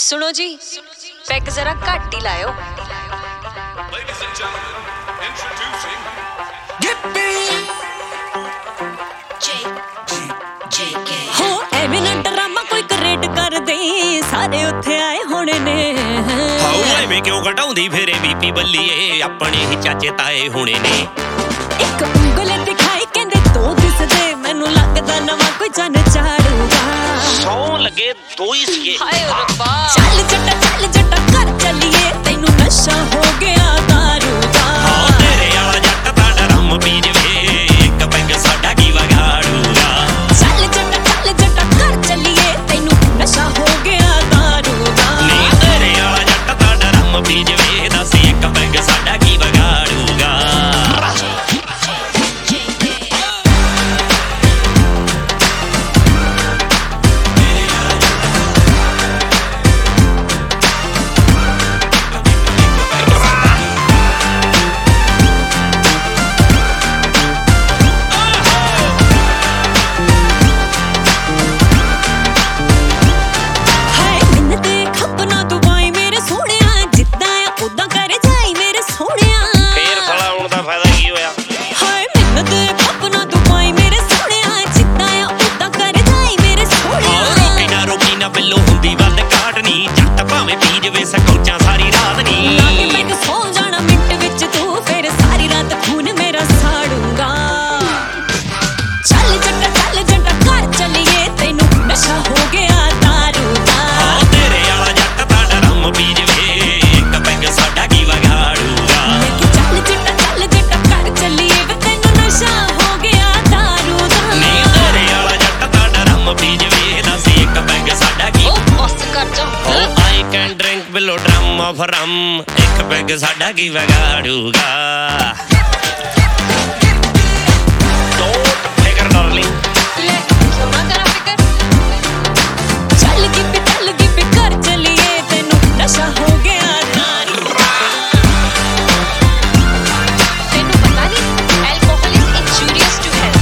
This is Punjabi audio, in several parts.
सुनो जी, पैक जरा घट ही लायो। Ladies and gentlemen, introducing हो एवें ना ड्रामा कोई क्रिएट कर दे, सारे उत्थे आए होने ने। हाउ एवें क्यों घटाउंदी फेरे बीपी बल्लीए, अपने ही चाचे ताए होने ने। एक ਉਂਗਲ दिखाई कहंदे दो दिसदे, मैनू लगदा नवा कोई जन चाड़ूगा। सौ लगे दो ही सीए। हाय रब्बा, चल जट्टा घर चलिए, तैनू नशा हो गया दारू दा। हाँ तेरे आला जट दा डरम पी जवे, एक पैग साडा की वगाड़ूगा। चल जट्टा घर चलिए, तैनू नशा हो गया दारू दा। नी तेरे आला जट दा डरम पी जवे, दस एक पैग साडा की वगाड़ूगा। ਸਕੋਚਾਂ ਸਾਰੀ ਰਾਤ ਨੀ ਲਾਗੇ ਮੈਨੂੰ ਸੌ ਜਾਣਾ ਮਿੰਟ ਵਿੱਚ ਤੂੰ, ਫਿਰ ਸਾਰੀ ਰਾਤ ਖੂਨ ਮੇਰਾ ਸਾੜੂਗਾ। ਚੱਲ ਜੱਟਾ ਘਰ ਚਲੀਏ, ਤੈਨੂੰ ਨਸ਼ਾ ਹੋ ਗਿਆ ਦਾਰੂ ਦਾ। ਹਾਂ ਤੇਰੇ ਆਲਾ ਜੱਟ ਦਾ ਡਰਮ ਪੀ ਜਵੇ, ਇੱਕ ਪੈਗ ਸਾਡਾ ਕੀ ਵਗਾੜੂਗਾ। ਮੈਂ ਕਿ ਚੱਲ ਜੱਟਾ ਘਰ ਚਲੀਏ, ਵੇ ਤੈਨੂੰ ਨਸ਼ਾ ਹੋ ਗਿਆ ਦਾਰੂ ਦਾ। ਨੀ ਤੇਰੇ ਆਲਾ ਜੱਟ ਦਾ ਡਰਮ ਪੀ ਜਵੇ, ਦਸ ਇੱਕ ਪੈਗ ਸਾਡਾ ਕੀ। ओ बस कर जा। Oh, I can drink below drum of rum, ਇੱਕ ਪੈਗ ਸਾਡਾ ਕੀ ਵਗਾੜੂਗਾ। Don't figure darling, ले क्यों ना करा फिकर, ਚੱਲ ਗਿੱਪੀ ਘਰ ਚਲੀਏ, ਤੈਨੂੰ ਨਸ਼ਾ ਹੋ ਗਿਆ ਦਾਰੂ ਦਾ। तेनू पता नहीं alcohol is injurious to health.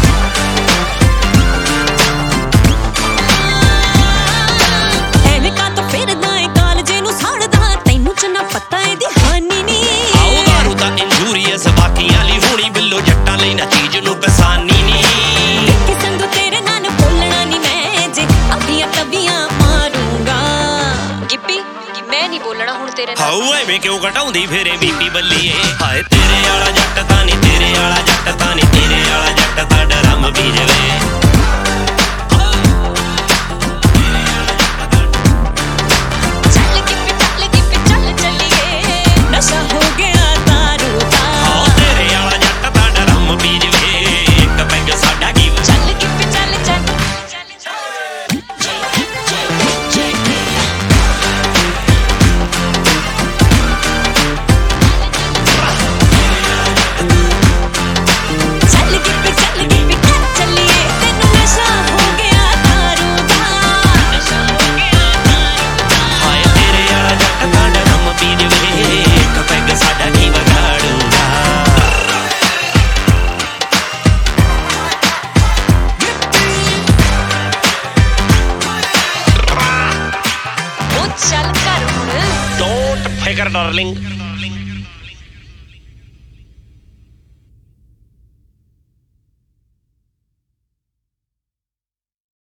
ਐਵੇਂ ਕਾ ਤੋ ਫਿਰਦਾ ਏ ਕਾਲਜੇ ਨੂੰ ਸਾੜਦਾ, ਤੈਨੂੰ ਚ ਨਾ ਪਤਾ ਇਹਦੀ ਹਾਨੀ ਨੀ। ਆਓ ਦਾਰੂ ਤਾਂ ਇੰਜੂਰੀਅਸ ਬਾਕੀਆਂ ਲਈ ਹੋਣੀ, ਬਿੱਲੋ ਜੱਟਾਂ ਲਈ ਨਾ ਚੀਜ਼ ਨੂੰ ਕਸਾਨੀ ਨੀ। ਕਿਸੇ ਨੂੰ ਤੇਰੇ ਨਾਲ ਬੋਲਣਾ ਨੀ ਮੈਂ, ਜੇ ਆਪਣੀਆਂ ਤਵੀਆਂ ਮਾਰੂੰਗਾ। गिप्पी मैं नहीं बोलना हुण तेरे नाल। ਹਾਉ ਐਵੇਂ ਕਿਉਂ ਘਟਾਉਂਦੀ ਫੇਰੇ ਬੀਪੀ ਬੱਲੀਏ, ਹਾਏ ਤੇਰੇ ਆਲਾ ਜੱਟ ਤਾਂ ਨੀ, ਤੇਰੇ ਆਲਾ ਜੱਟ ਤਾਂ ਨੀ, ਤੇਰੇ ਆਲਾ ਜੱਟ ਤਾਂ ਡਰਮ ਪੀ ਜਵੇ। ਚੱਲ ਗਿੱਪੀ ਚੱਲੀਏ, ਨਸ਼ਾ ਹੋ ਗਿਆ ਦਾਰੂ ਦਾ। ਹਾਂ ਤੇਰੇ ਆਲਾ ਜੱਟ ਤਾਂ ਡਰਮ ਪੀ ਜਵੇ, ਇੱਕ ਪੈਗ ਸਾਡਾ ਕੀ ਵ- ਚੱਲ ਗਿੱਪੀ ਚੱਲ। ਚੱਲ ਗਿੱਪੀ ਘਰ ਚੱਲੀਏ, ਤੈਨੂੰ ਨਸ਼ਾ ਹੋ ਗਿਆ ਦਾਰੂ ਦਾ। ਨਸ਼ਾ ਹੋ ਗਿਆ ਦਾਰੂ ਦਾ। ਹਾਏ ਤੇਰੇ ਆਲਾ ਜੱਟ ਤਾਂ ਡਰਮ ਪੀ ਜਵੇ, ਇੱਕ ਪੈਗ ਸਾਡਾ ਕੀ ਵਗਾੜੂਗਾ। ओ चल कर हुण। Don't figure darling,